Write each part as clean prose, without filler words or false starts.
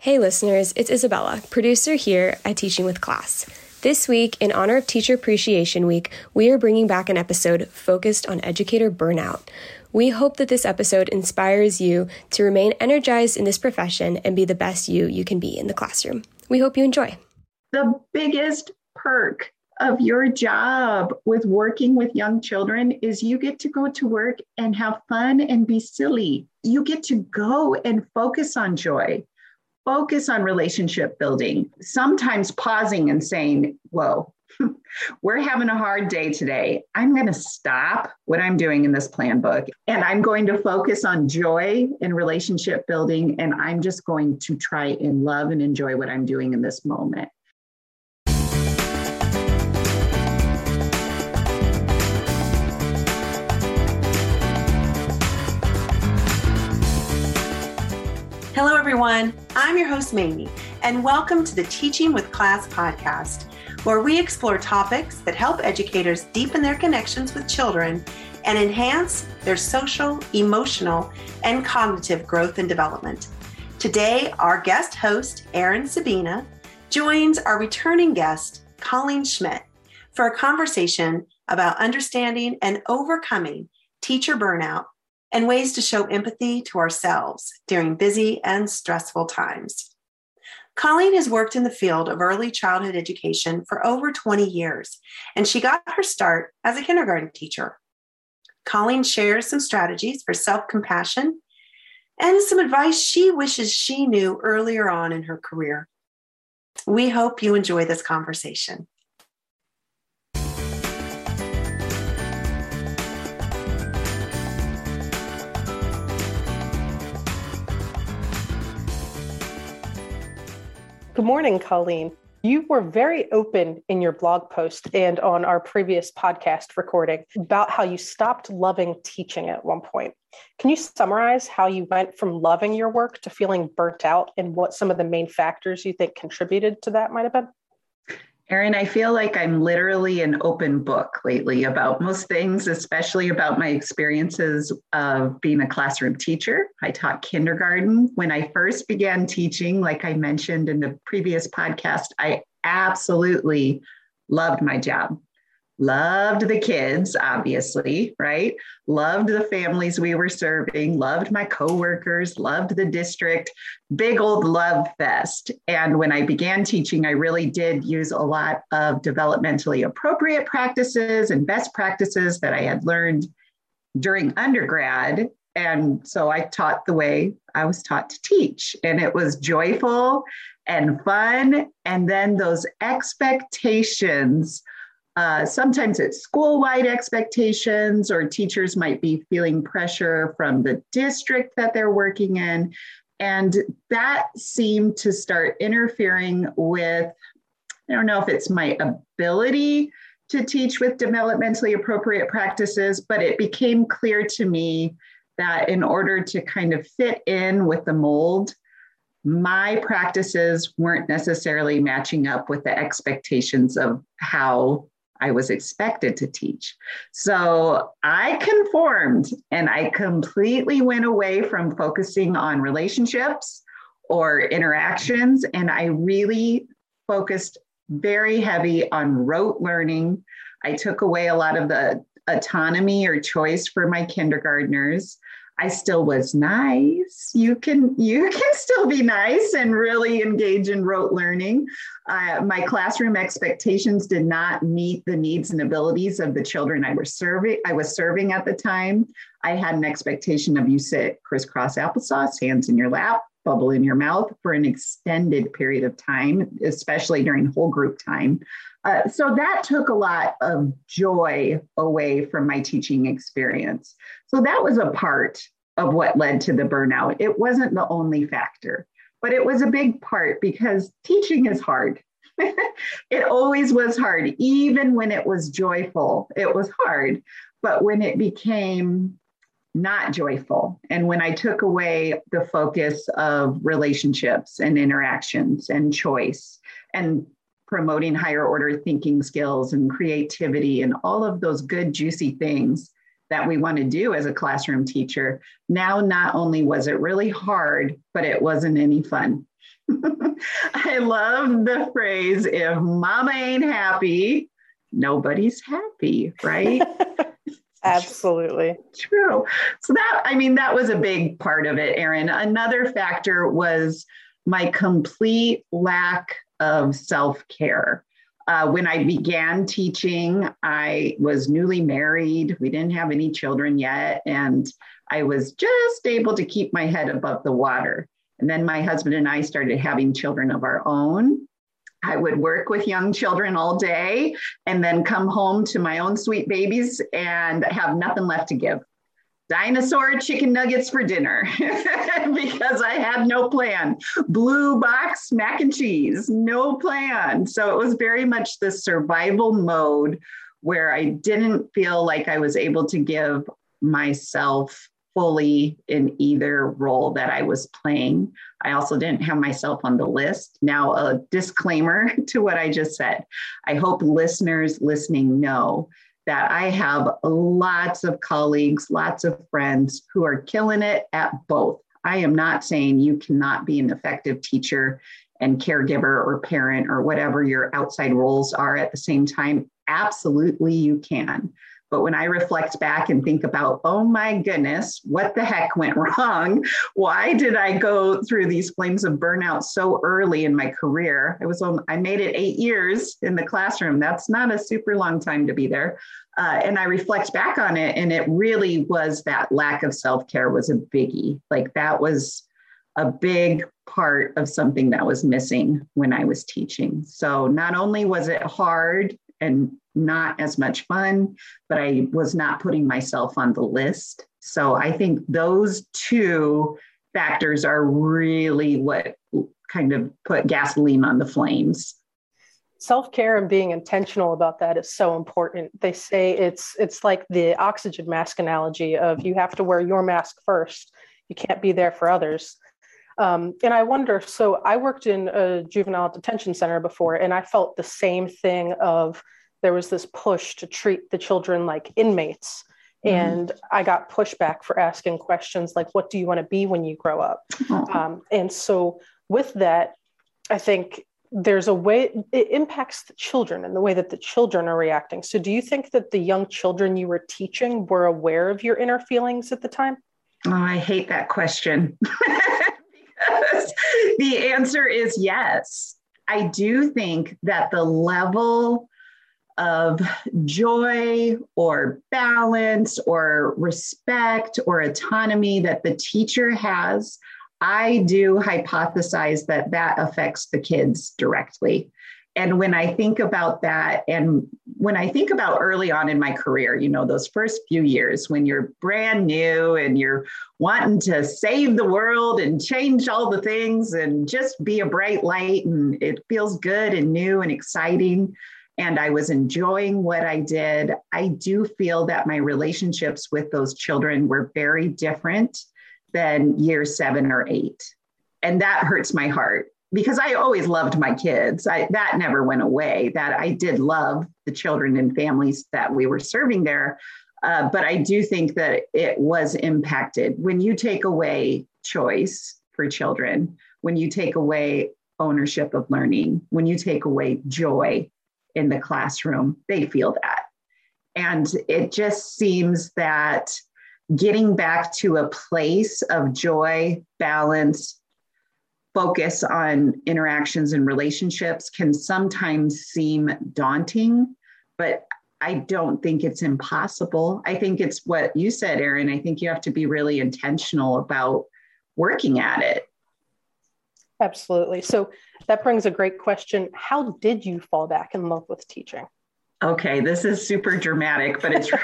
Hey listeners, it's Isabella, producer here at Teaching with Class. This week, in honor of Teacher Appreciation Week, we are bringing back an episode focused on educator burnout. We hope that this episode inspires you to remain energized in this profession and be the best you can be in the classroom. We hope you enjoy. The biggest perk of your job with working with young children is you get to go to work and have fun and be silly. You get to go and focus on joy. Focus on relationship building, sometimes pausing and saying, whoa, we're having a hard day today. I'm going to stop what I'm doing in this plan book, and I'm going to focus on joy and relationship building, and I'm just going to try and love and enjoy what I'm doing in this moment. Hello, everyone. I'm your host, Mamie, and welcome to the Teaching with Class podcast, where we explore topics that help educators deepen their connections with children and enhance their social, emotional, and cognitive growth and development. Today, our guest host, Erin Sabina, joins our returning guest, Colleen Schmidt, for a conversation about understanding and overcoming teacher burnout and ways to show empathy to ourselves during busy and stressful times. Colleen has worked in the field of early childhood education for over 20 years, and she got her start as a kindergarten teacher. Colleen shares some strategies for self-compassion and some advice she wishes she knew earlier on in her career. We hope you enjoy this conversation. Good morning, Colleen. You were very open in your blog post and on our previous podcast recording about how you stopped loving teaching at one point. Can you summarize how you went from loving your work to feeling burnt out and what some of the main factors you think contributed to that might have been? Erin, I feel like I'm literally an open book lately about most things, especially about my experiences of being a classroom teacher. I taught kindergarten. When I first began teaching, like I mentioned in the previous podcast, I absolutely loved my job. Loved the kids, obviously, right? Loved the families we were serving, loved my coworkers, loved the district, big old love fest. And when I began teaching, I really did use a lot of developmentally appropriate practices and best practices that I had learned during undergrad. And so I taught the way I was taught to teach, and it was joyful and fun. And then those expectations, sometimes it's school-wide expectations, or teachers might be feeling pressure from the district that they're working in. And that seemed to start interfering with, I don't know if it's my ability to teach with developmentally appropriate practices, but it became clear to me that in order to kind of fit in with the mold, my practices weren't necessarily matching up with the expectations of how I was expected to teach. So I conformed, and I completely went away from focusing on relationships or interactions. And I really focused very heavy on rote learning. I took away a lot of the autonomy or choice for my kindergartners. I still was nice. You can still be nice and really engage in rote learning. My classroom expectations did not meet the needs and abilities of the children I was serving at the time. I had an expectation of you sit crisscross applesauce, hands in your lap, bubble in your mouth for an extended period of time, especially during whole group time. So that took a lot of joy away from my teaching experience. So that was a part of what led to the burnout. It wasn't the only factor, but it was a big part because teaching is hard. It always was hard. Even when it was joyful, it was hard. But when it became not joyful, and when I took away the focus of relationships and interactions and choice and promoting higher order thinking skills and creativity and all of those good, juicy things, that we want to do as a classroom teacher. Now, not only was it really hard, but it wasn't any fun. I love the phrase, if mama ain't happy, nobody's happy, right? Absolutely. True. So that was a big part of it, Erin. Another factor was my complete lack of self-care. When I began teaching, I was newly married. We didn't have any children yet. And I was just able to keep my head above the water. And then my husband and I started having children of our own. I would work with young children all day and then come home to my own sweet babies and have nothing left to give. Dinosaur chicken nuggets for dinner because I had no plan. Blue box mac and cheese, no plan. So it was very much the survival mode where I didn't feel like I was able to give myself fully in either role that I was playing. I also didn't have myself on the list. Now, a disclaimer to what I just said. I hope listeners listening know that I have lots of colleagues, lots of friends who are killing it at both. I am not saying you cannot be an effective teacher and caregiver or parent or whatever your outside roles are at the same time. Absolutely, you can. But when I reflect back and think about, oh my goodness, what the heck went wrong? Why did I go through these flames of burnout so early in my career? I made it 8 years in the classroom. That's not a super long time to be there. And I reflect back on it, and it really was that lack of self-care was a biggie. Like that was a big part of something that was missing when I was teaching. So not only was it hard and not as much fun, but I was not putting myself on the list. So I think those two factors are really what kind of put gasoline on the flames. Self-care and being intentional about that is so important. They say it's like the oxygen mask analogy of you have to wear your mask first. You can't be there for others. And I wonder, so I worked in a juvenile detention center before, and I felt the same thing of there was this push to treat the children like inmates. Mm-hmm. And I got pushback for asking questions like, what do you want to be when you grow up? Oh. And so with that, I think there's a way it impacts the children and the way that the children are reacting. So do you think that the young children you were teaching were aware of your inner feelings at the time? Oh, I hate that question. Because the answer is yes. I do think that the level of joy or balance or respect or autonomy that the teacher has, I do hypothesize that that affects the kids directly. And when I think about that, and when I think about early on in my career, those first few years when you're brand new and you're wanting to save the world and change all the things and just be a bright light, and it feels good and new and exciting, and I was enjoying what I did, I do feel that my relationships with those children were very different than year 7 or 8. And that hurts my heart because I always loved my kids. That never went away, that I did love the children and families that we were serving there. But I do think that it was impacted. When you take away choice for children, when you take away ownership of learning, when you take away joy in the classroom, they feel that. And it just seems that getting back to a place of joy, balance, focus on interactions and relationships can sometimes seem daunting, but I don't think it's impossible. I think it's what you said, Erin. I think you have to be really intentional about working at it. Absolutely. So that brings a great question. How did you fall back in love with teaching? Okay, this is super dramatic, but it's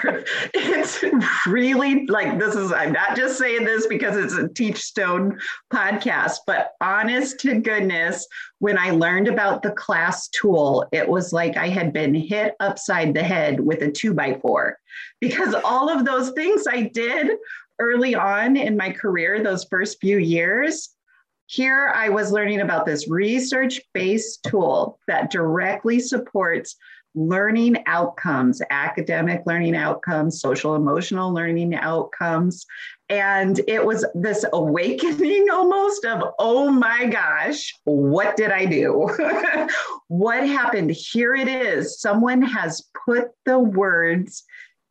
really like I'm not just saying this because it's a Teachstone podcast, but honest to goodness, when I learned about the class tool, it was like I had been hit upside the head with a 2x4 because all of those things I did early on in my career, those first few years, here I was learning about this research-based tool that directly supports learning outcomes, academic learning outcomes, social emotional learning outcomes. And it was this awakening almost of, oh my gosh, what did I do? What happened? Here it is. Someone has put the words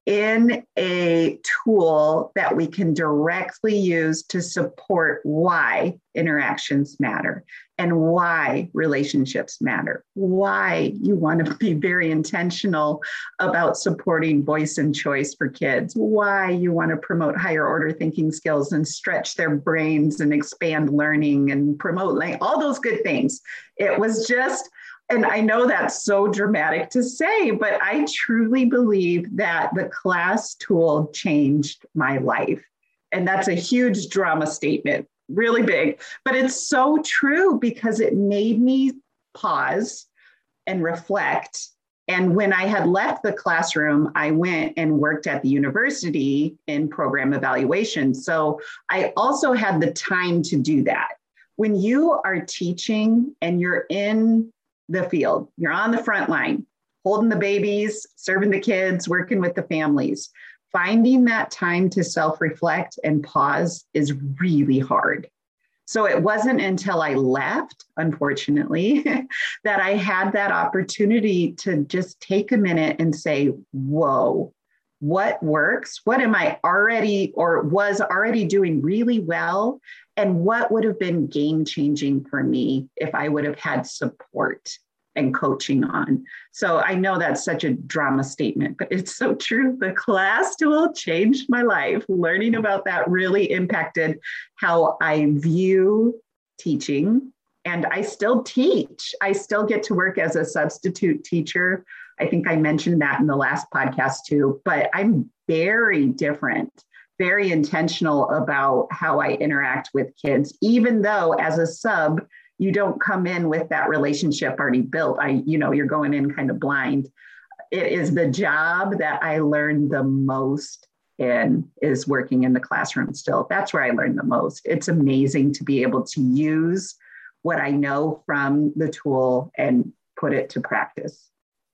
in a tool that we can directly use to support why interactions matter and why relationships matter, why you want to be very intentional about supporting voice and choice for kids, why you want to promote higher order thinking skills and stretch their brains and expand learning and promote all those good things. It was just, and I know that's so dramatic to say, but I truly believe that the class tool changed my life. And that's a huge drama statement, really big, but it's so true because it made me pause and reflect. And when I had left the classroom, I went and worked at the university in program evaluation. So I also had the time to do that. When you are teaching and you're in the field, you're on the front line, holding the babies, serving the kids, working with the families. Finding that time to self-reflect and pause is really hard. So it wasn't until I left, unfortunately, that I had that opportunity to just take a minute and say, whoa, what works? What am I already or was already doing really well? And what would have been game-changing for me if I would have had support and coaching on? So I know that's such a drama statement, but it's so true. The class tool changed my life. Learning about that really impacted how I view teaching. And I still teach. I still get to work as a substitute teacher. I think I mentioned that in the last podcast too, but I'm very different, very intentional about how I interact with kids, even though as a sub, you don't come in with that relationship already built. You're going in kind of blind. It is the job that I learned the most in is working in the classroom still. That's where I learned the most. It's amazing to be able to use what I know from the tool and put it to practice.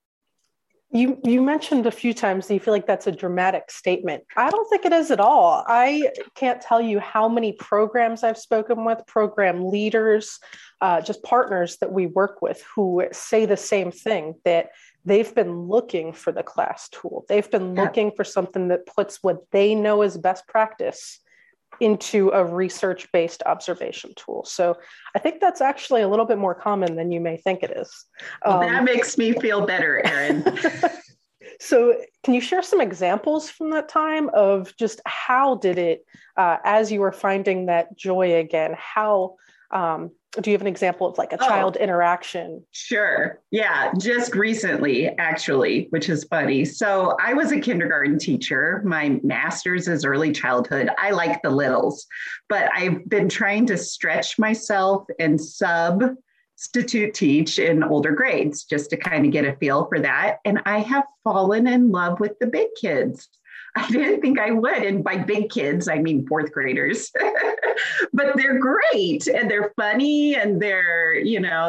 You mentioned a few times that you feel like that's a dramatic statement. I don't think it is at all. I can't tell you how many programs I've spoken with, program leaders, just partners that we work with who say the same thing, that they've been looking for the class tool. They've been looking for something that puts what they know as best practice into a research-based observation tool. So I think that's actually a little bit more common than you may think it is. Well, that makes me feel better, Erin. So can you share some examples from that time of just how did it, as you were finding that joy again, how do you have an example of like a child interaction? Sure. Yeah. Just recently, actually, which is funny. So I was a kindergarten teacher. My master's is early childhood. I like the littles, but I've been trying to stretch myself and substitute teach in older grades just to kind of get a feel for that. And I have fallen in love with the big kids. I didn't think I would. And by big kids, I mean fourth graders, but they're great and they're funny and they're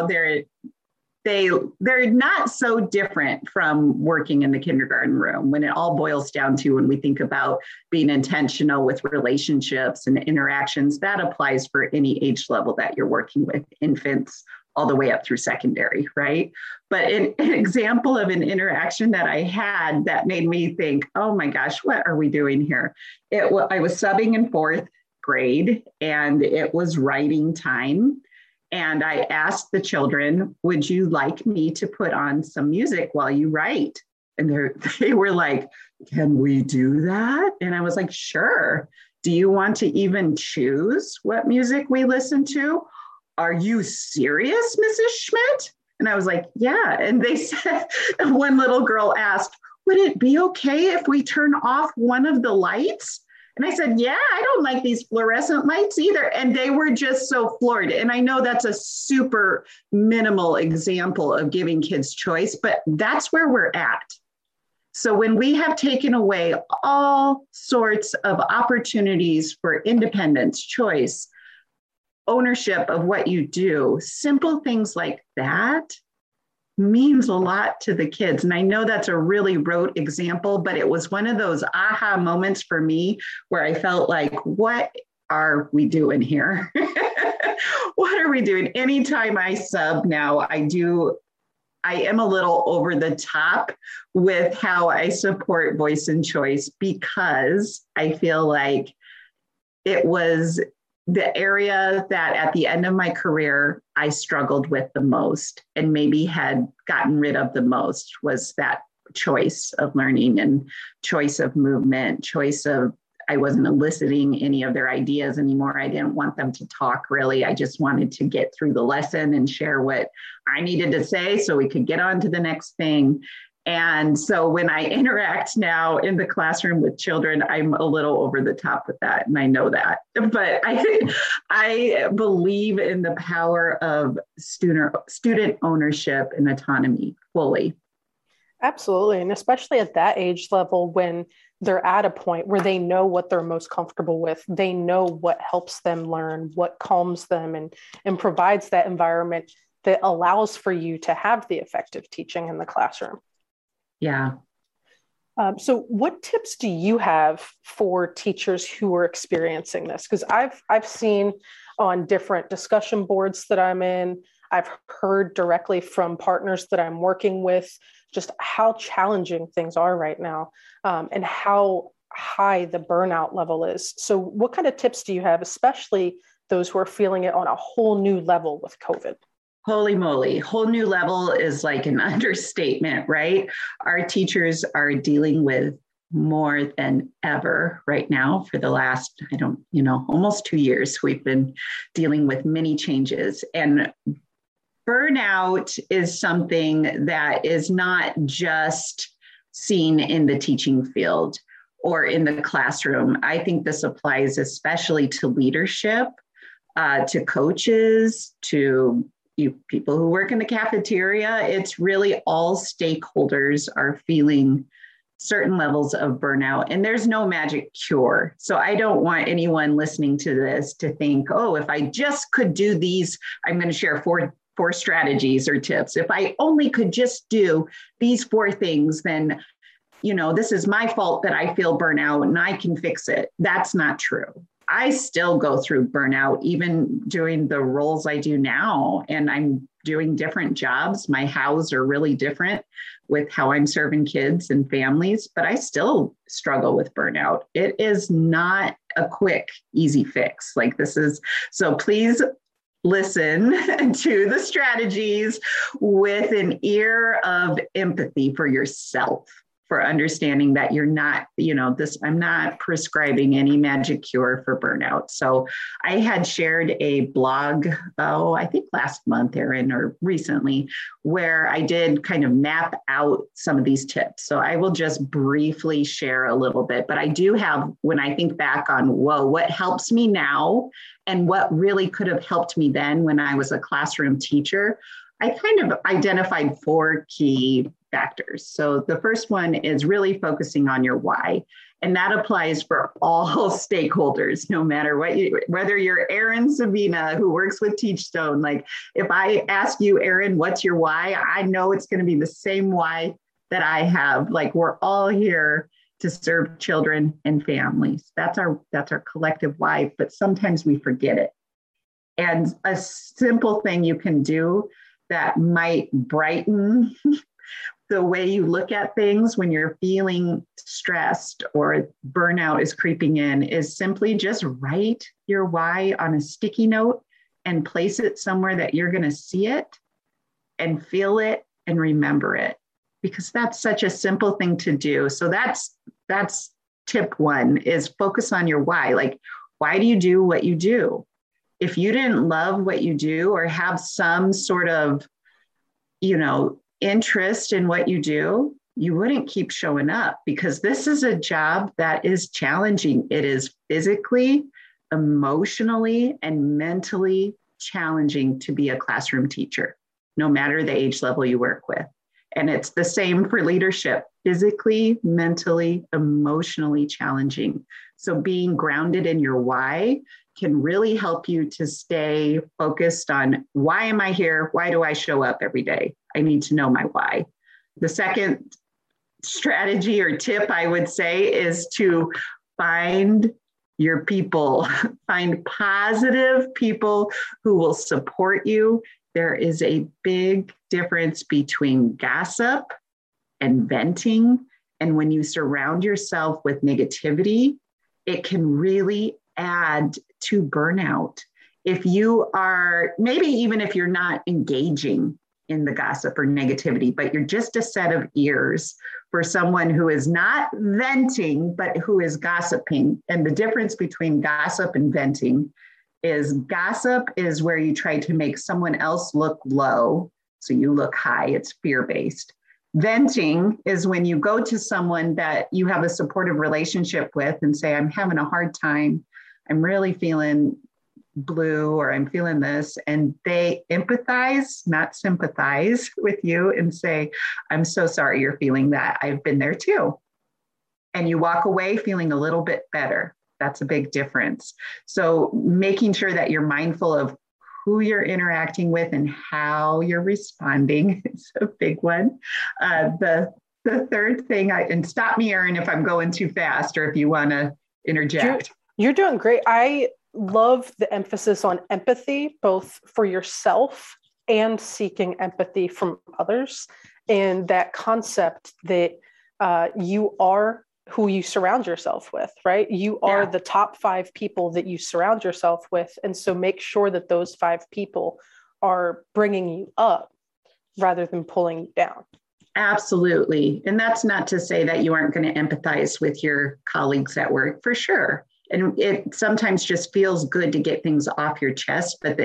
not so different from working in the kindergarten room when it all boils down to when we think about being intentional with relationships and interactions. That applies for any age level that you're working with, infants all the way up through secondary, right? But an example of an interaction that I had that made me think, oh my gosh, what are we doing here? I was subbing in fourth grade and it was writing time. And I asked the children, would you like me to put on some music while you write? And they were like, can we do that? And I was like, sure. Do you want to even choose what music we listen to? Are you serious, Mrs. Schmidt? And I was like, yeah. And they said, one little girl asked, would it be okay if we turn off one of the lights? And I said, yeah, I don't like these fluorescent lights either. And they were just so floored. And I know that's a super minimal example of giving kids choice, but that's where we're at. So when we have taken away all sorts of opportunities for independence, choice, ownership of what you do, simple things like that means a lot to the kids. And I know that's a really rote example, but it was one of those aha moments for me where I felt like, what are we doing here? What are we doing? Anytime I sub now, I am a little over the top with how I support voice and choice, because I feel like it was the area that at the end of my career, I struggled with the most and maybe had gotten rid of the most, was that choice of learning and choice of movement, I wasn't eliciting any of their ideas anymore. I didn't want them to talk really. I just wanted to get through the lesson and share what I needed to say so we could get on to the next thing. And so when I interact now in the classroom with children, I'm a little over the top with that. And I know that, but I believe in the power of student ownership and autonomy fully. Absolutely. And especially at that age level, when they're at a point where they know what they're most comfortable with, they know what helps them learn, what calms them, and provides that environment that allows for you to have the effective teaching in the classroom. Yeah. So what tips do you have for teachers who are experiencing this? Because I've seen on different discussion boards that I'm in, I've heard directly from partners that I'm working with, just how challenging things are right now, and how high the burnout level is. So what kind of tips do you have, especially those who are feeling it on a whole new level with COVID? Holy moly, whole new level is like an understatement, right? Our teachers are dealing with more than ever right now for the last, almost 2 years. We've been dealing with many changes, and burnout is something that is not just seen in the teaching field or in the classroom. I think this applies especially to leadership, to coaches, to people who work in the cafeteria. It's really all stakeholders are feeling certain levels of burnout, and there's no magic cure. So I don't want anyone listening to this to think, oh, if I just could do these, I'm going to share four strategies or tips. If I only could just do these 4 things, then, this is my fault that I feel burnout and I can fix it. That's not true. I still go through burnout, even doing the roles I do now, and I'm doing different jobs. My hows are really different with how I'm serving kids and families, but I still struggle with burnout. It is not a quick, easy fix. So please listen to the strategies with an ear of empathy for yourself, for understanding that you're not, I'm not prescribing any magic cure for burnout. So I had shared a blog, I think last month, Erin, or recently, where I did kind of map out some of these tips. So I will just briefly share a little bit, but I do have, when I think back on, what helps me now and what really could have helped me then when I was a classroom teacher, I kind of identified 4 key factors. So the first one is really focusing on your why. And that applies for all stakeholders, no matter whether you're Erin Savina, who works with Teachstone. Like, if I ask you, Erin, what's your why? I know it's going to be the same why that I have. Like, we're all here to serve children and families. That's our collective why, but sometimes we forget it. And a simple thing you can do that might brighten the way you look at things when you're feeling stressed or burnout is creeping in is simply just write your why on a sticky note and place it somewhere that you're going to see it and feel it and remember it, because that's such a simple thing to do. So that's tip 1, is focus on your why. Like, why do you do what you do? If you didn't love what you do or have some sort of, interest in what you do, you wouldn't keep showing up, because this is a job that is challenging. It is physically, emotionally, and mentally challenging to be a classroom teacher, no matter the age level you work with. And it's the same for leadership, physically, mentally, emotionally challenging. So being grounded in your why can really help you to stay focused on, why am I here? Why do I show up every day? I need to know my why. The second strategy or tip I would say is to find your people, find positive people who will support you. There is a big difference between gossip and venting. And when you surround yourself with negativity, it can really add to burnout. If you are, maybe even if you're not engaging in the gossip or negativity, but you're just a set of ears for someone who is not venting, but who is gossiping. And the difference between gossip and venting is gossip is where you try to make someone else look low, so you look high, it's fear-based. Venting is when you go to someone that you have a supportive relationship with and say, I'm having a hard time, I'm really feeling blue, or I'm feeling this, and they empathize, not sympathize with you and say, I'm so sorry you're feeling that. I've been there too. And you walk away feeling a little bit better. That's a big difference. So making sure that you're mindful of who you're interacting with and how you're responding is a big one. The third thing, and stop me, Erin, if I'm going too fast or if you want to interject. You're doing great. I love the emphasis on empathy, both for yourself and seeking empathy from others. And that concept that you are who you surround yourself with, right? You are the top 5 people that you surround yourself with. And so make sure that those 5 people are bringing you up rather than pulling you down. Absolutely. And that's not to say that you aren't going to empathize with your colleagues at work, for sure. And it sometimes just feels good to get things off your chest, but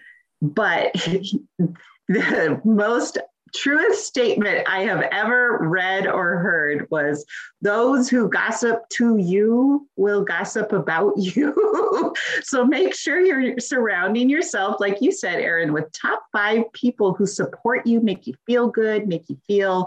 the most truest statement I have ever read or heard was, those who gossip to you will gossip about you. So make sure you're surrounding yourself, like you said, Erin, with top 5 people who support you, make you feel good, make you feel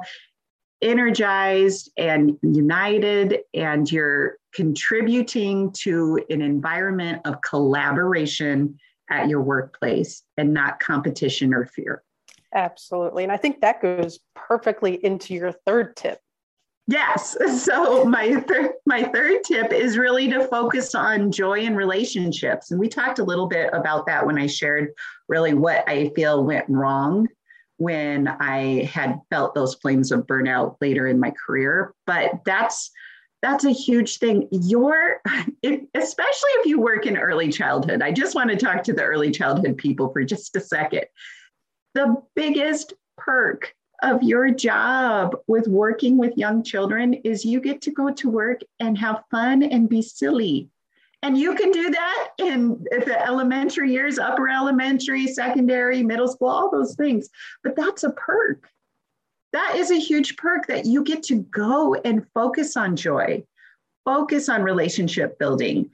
energized and united, and you're contributing to an environment of collaboration at your workplace and not competition or fear. Absolutely. And I think that goes perfectly into your third tip. Yes. So my third tip is really to focus on joy in relationships. And we talked a little bit about that when I shared really what I feel went wrong when I had felt those flames of burnout later in my career. But that's a huge thing. Especially if you work in early childhood. I just want to talk to the early childhood people for just a second. The biggest perk of your job with working with young children is you get to go to work and have fun and be silly. And you can do that in the elementary years, upper elementary, secondary, middle school, all those things. But that's a perk. That is a huge perk, that you get to go and focus on joy, focus on relationship building.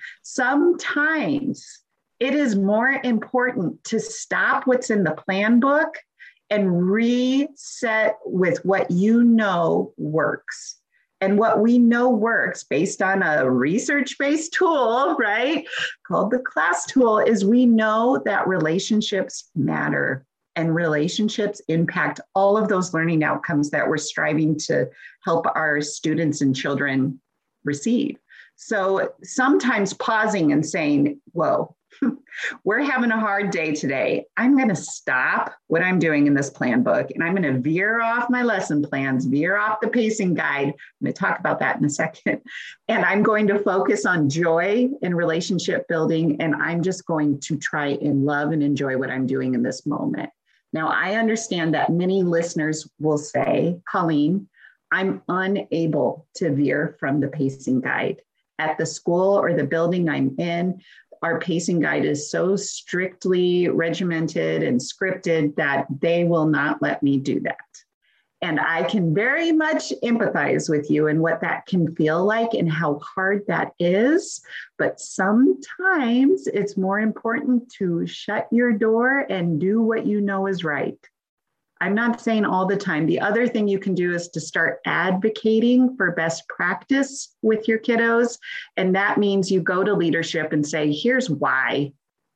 Sometimes it is more important to stop what's in the plan book and reset with what you know works. And what we know works based on a research-based tool, right, called the CLASS tool, is we know that relationships matter, and relationships impact all of those learning outcomes that we're striving to help our students and children receive. So sometimes pausing and saying, whoa, we're having a hard day today. I'm going to stop what I'm doing in this plan book, and I'm going to veer off my lesson plans, veer off the pacing guide. I'm going to talk about that in a second. And I'm going to focus on joy and relationship building. And I'm just going to try and love and enjoy what I'm doing in this moment. Now, I understand that many listeners will say, Colleen, I'm unable to veer from the pacing guide. At the school or the building I'm in, our pacing guide is so strictly regimented and scripted that they will not let me do that. And I can very much empathize with you and what that can feel like and how hard that is. But sometimes it's more important to shut your door and do what you know is right. I'm not saying all the time. The other thing you can do is to start advocating for best practice with your kiddos. And that means you go to leadership and say, here's why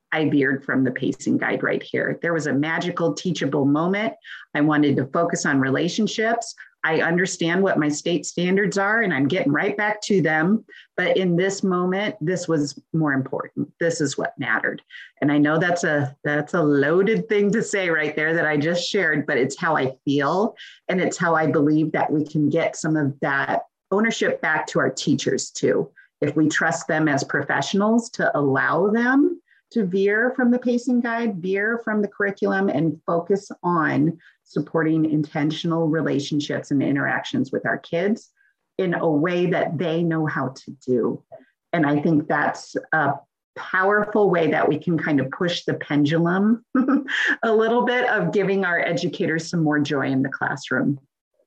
I veered from the pacing guide right here. There was a magical teachable moment. I wanted to focus on relationships. I understand what my state standards are and I'm getting right back to them. But in this moment, this was more important. This is what mattered. And I know that's a loaded thing to say right there that I just shared, but it's how I feel. And it's how I believe that we can get some of that ownership back to our teachers too. If we trust them as professionals to allow them to veer from the pacing guide, veer from the curriculum, and focus on supporting intentional relationships and interactions with our kids in a way that they know how to do. And I think that's a powerful way that we can kind of push the pendulum a little bit of giving our educators some more joy in the classroom.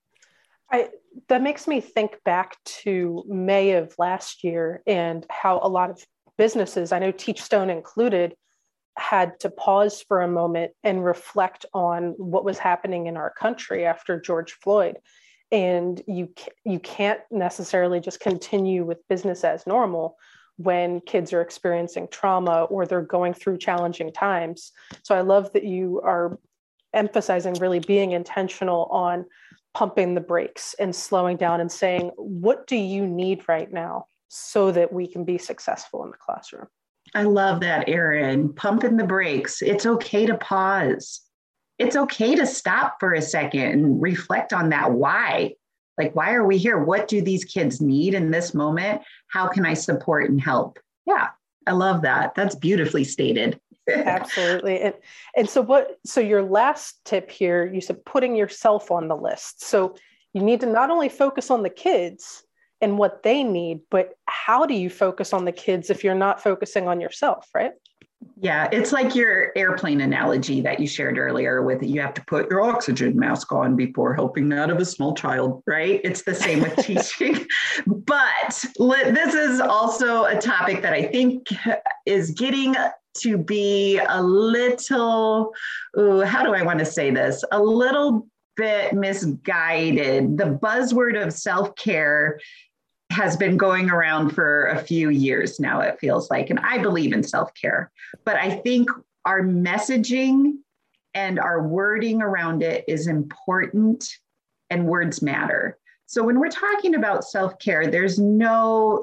That makes me think back to May of last year and how a lot of businesses, I know Teachstone included, had to pause for a moment and reflect on what was happening in our country after George Floyd. And you can't necessarily just continue with business as normal when kids are experiencing trauma or they're going through challenging times. So I love that you are emphasizing really being intentional on pumping the brakes and slowing down and saying, what do you need right now so that we can be successful in the classroom? I love that, Erin. Pumping the brakes. It's okay to pause. It's okay to stop for a second and reflect on that why. Like, why are we here? What do these kids need in this moment? How can I support and help? Yeah, I love that. That's beautifully stated. Absolutely. And so your last tip here, you said putting yourself on the list. So you need to not only focus on the kids and what they need, but how do you focus on the kids if you're not focusing on yourself, right? Yeah, it's like your airplane analogy that you shared earlier with you have to put your oxygen mask on before helping that of a small child, right? It's the same with teaching. But this is also a topic that I think is getting to be a little, how do I want to say this? A little bit misguided. The buzzword of self-care has been going around for a few years now, it feels like, and I believe in self-care, but I think our messaging and our wording around it is important and words matter. So when we're talking about self-care, there's no,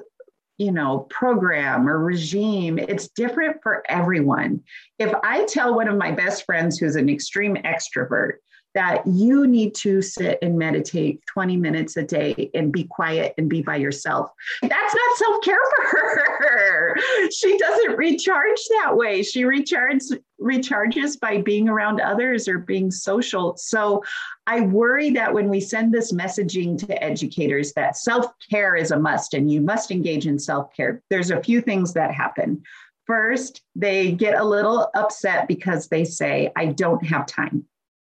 program or regime. It's different for everyone. If I tell one of my best friends who's an extreme extrovert that you need to sit and meditate 20 minutes a day and be quiet and be by yourself, that's not self-care for her. She doesn't recharge that way. She recharges by being around others or being social. So I worry that when we send this messaging to educators that self-care is a must and you must engage in self-care, there's a few things that happen. First, they get a little upset because they say, I don't have time.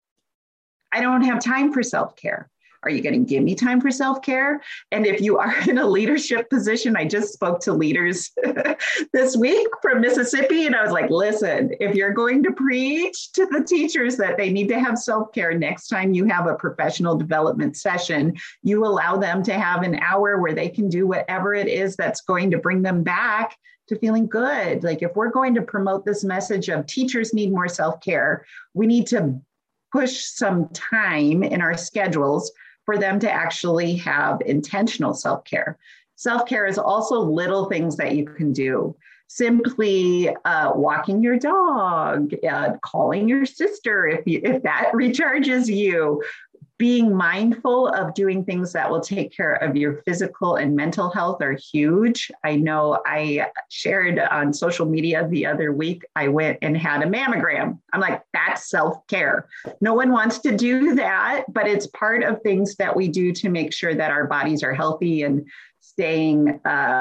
I don't have time for self-care. Are you going to give me time for self-care? And if you are in a leadership position, I just spoke to leaders this week from Mississippi, and I was like, listen, if you're going to preach to the teachers that they need to have self-care, next time you have a professional development session, you allow them to have an hour where they can do whatever it is that's going to bring them back to feeling good. Like if we're going to promote this message of teachers need more self-care, we need to push some time in our schedules for them to actually have intentional self-care. Self-care is also little things that you can do. Simply walking your dog, calling your sister if that recharges you, being mindful of doing things that will take care of your physical and mental health are huge. I know I shared on social media the other week, I went and had a mammogram. I'm like, that's self-care. No one wants to do that, but it's part of things that we do to make sure that our bodies are healthy and staying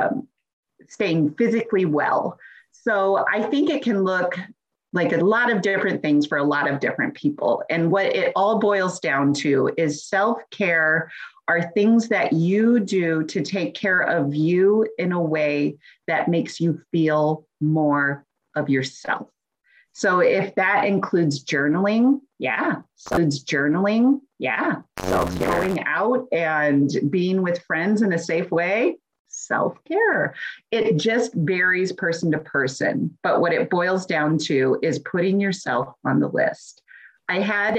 physically well. So I think it can look like a lot of different things for a lot of different people. And what it all boils down to is self-care are things that you do to take care of you in a way that makes you feel more of yourself. So if that includes journaling, So going out and being with friends in a safe way, self-care. It just varies person to person. But what it boils down to is putting yourself on the list. I had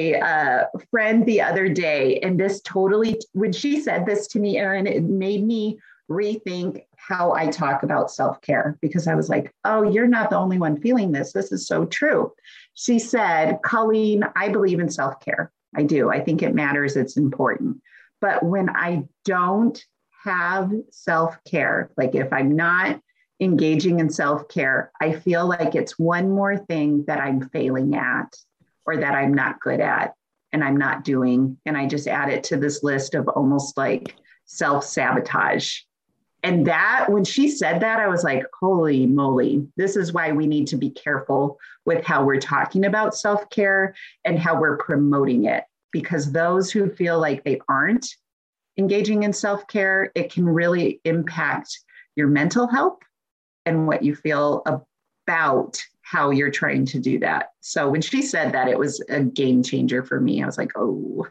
a friend the other day, and this totally, when she said this to me, Erin, it made me rethink how I talk about self-care, because I was like, oh, you're not the only one feeling this. This is so true. She said, Colleen, I believe in self-care. I do. I think it matters. It's important. But when I don't have self-care, like if I'm not engaging in self-care, I feel like it's one more thing that I'm failing at, or that I'm not good at and I'm not doing. And I just add it to this list of almost like self-sabotage. And that, when she said that, I was like, holy moly, this is why we need to be careful with how we're talking about self-care and how we're promoting it. Because those who feel like they aren't engaging in self-care, it can really impact your mental health and what you feel about how you're trying to do that. So when she said that, it was a game changer for me. I was like, oh.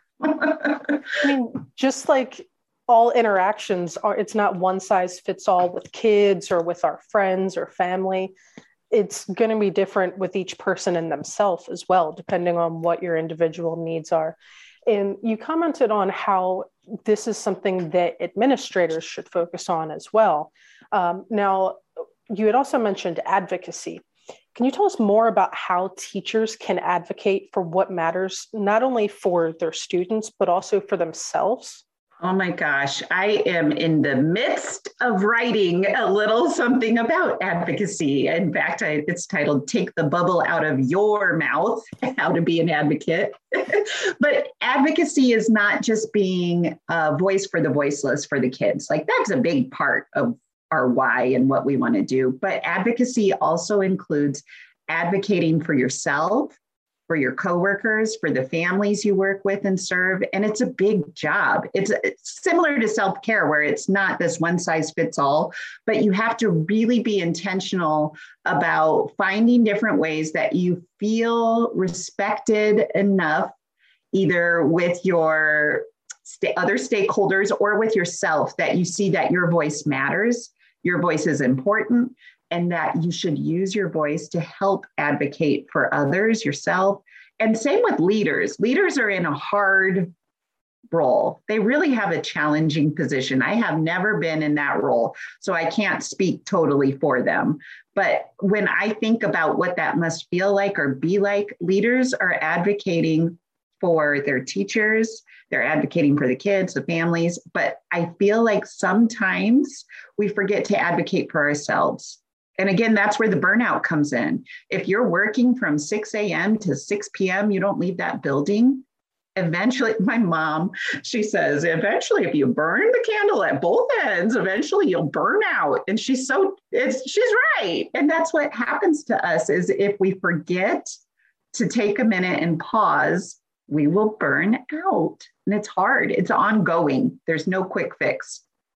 I mean, just like all interactions are, it's not one size fits all with kids or with our friends or family. It's going to be different with each person and themselves as well, depending on what your individual needs are. And you commented on how this is something that administrators should focus on as well. Now, you had also mentioned advocacy. Can you tell us more about how teachers can advocate for what matters, not only for their students, but also for themselves? Oh my gosh, I am in the midst of writing a little something about advocacy. In fact, it's titled Take the Bubble Out of Your Mouth, How to Be an Advocate. But advocacy is not just being a voice for the voiceless for the kids. Like, that's a big part of our why and what we want to do. But advocacy also includes advocating for yourself, for your coworkers, for the families you work with and serve. And it's a big job. It's similar to self-care, where it's not this one size fits all, but you have to really be intentional about finding different ways that you feel respected enough, either with your other stakeholders or with yourself, that you see that your voice matters, your voice is important, and that you should use your voice to help advocate for others, yourself. And same with leaders. Leaders are in a hard role. They really have a challenging position. I have never been in that role, so I can't speak totally for them. But when I think about what that must feel like or be like, leaders are advocating for their teachers, they're advocating for the kids, the families, but I feel like sometimes we forget to advocate for ourselves. And again, that's where the burnout comes in. If you're working from 6 a.m. to 6 p.m., you don't leave that building. Eventually, my mom, she says, eventually, if you burn the candle at both ends, eventually you'll burn out. And she's right. And that's what happens to us, is if we forget to take a minute and pause, we will burn out. And it's hard. It's ongoing. There's no quick fix.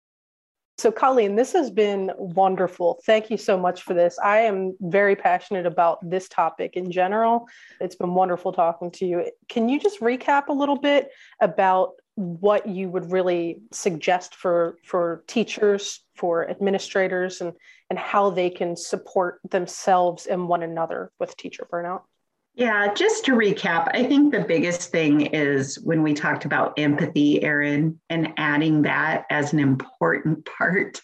So Colleen, this has been wonderful. Thank you so much for this. I am very passionate about this topic in general. It's been wonderful talking to you. Can you just recap a little bit about what you would really suggest for teachers, for administrators, and how they can support themselves and one another with teacher burnout? Yeah, just to recap, I think the biggest thing is when we talked about empathy, Erin, and adding that as an important part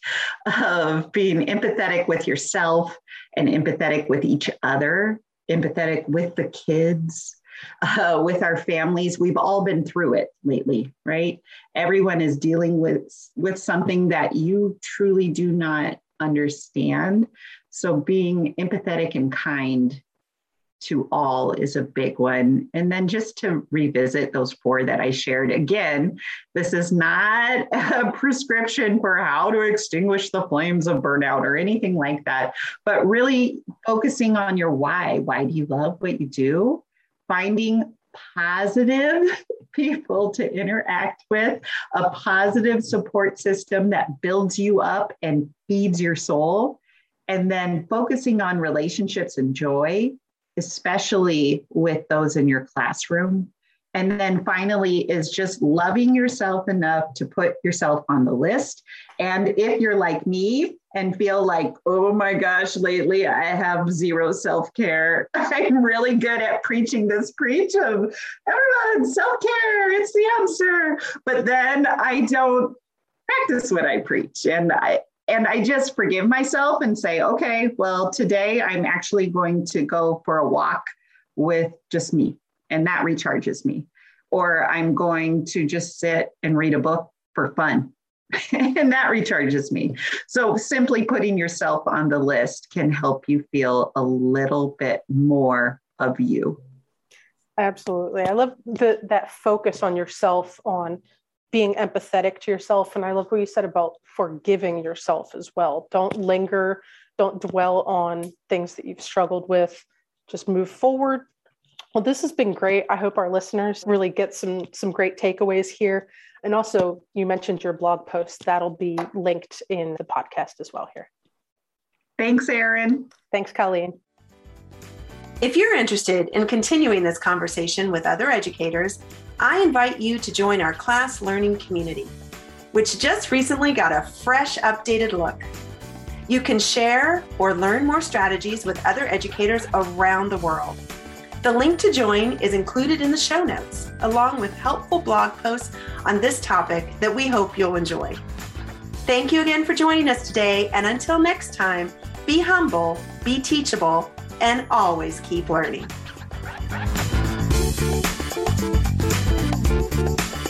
of being empathetic with yourself and empathetic with each other, empathetic with the kids, with our families. We've all been through it lately, right? Everyone is dealing with something that you truly do not understand. So being empathetic and kind to all is a big one. And then just to revisit those 4 that I shared. Again, this is not a prescription for how to extinguish the flames of burnout or anything like that, but really focusing on your why. Why do you love what you do? Finding positive people to interact with, a positive support system that builds you up and feeds your soul, and then focusing on relationships and joy, especially with those in your classroom. And then finally is just loving yourself enough to put yourself on the list. And if you're like me and feel like, oh my gosh, lately I have zero self-care, I'm really good at preaching this preach of everyone, self-care, it's the answer. But then I don't practice what I preach. And I just forgive myself and say, okay, well, today I'm actually going to go for a walk with just me. And that recharges me. Or I'm going to just sit and read a book for fun. And that recharges me. So simply putting yourself on the list can help you feel a little bit more of you. Absolutely. I love that focus on yourself, on being empathetic to yourself. And I love what you said about forgiving yourself as well. Don't linger, don't dwell on things that you've struggled with. Just move forward. Well, this has been great. I hope our listeners really get some great takeaways here. And also, you mentioned your blog post. That'll be linked in the podcast as well here. Thanks, Erin. Thanks, Colleen. If you're interested in continuing this conversation with other educators, I invite you to join our class learning community, which just recently got a fresh, updated look. You can share or learn more strategies with other educators around the world. The link to join is included in the show notes, along with helpful blog posts on this topic that we hope you'll enjoy. Thank you again for joining us today, and until next time, be humble, be teachable, and always keep learning.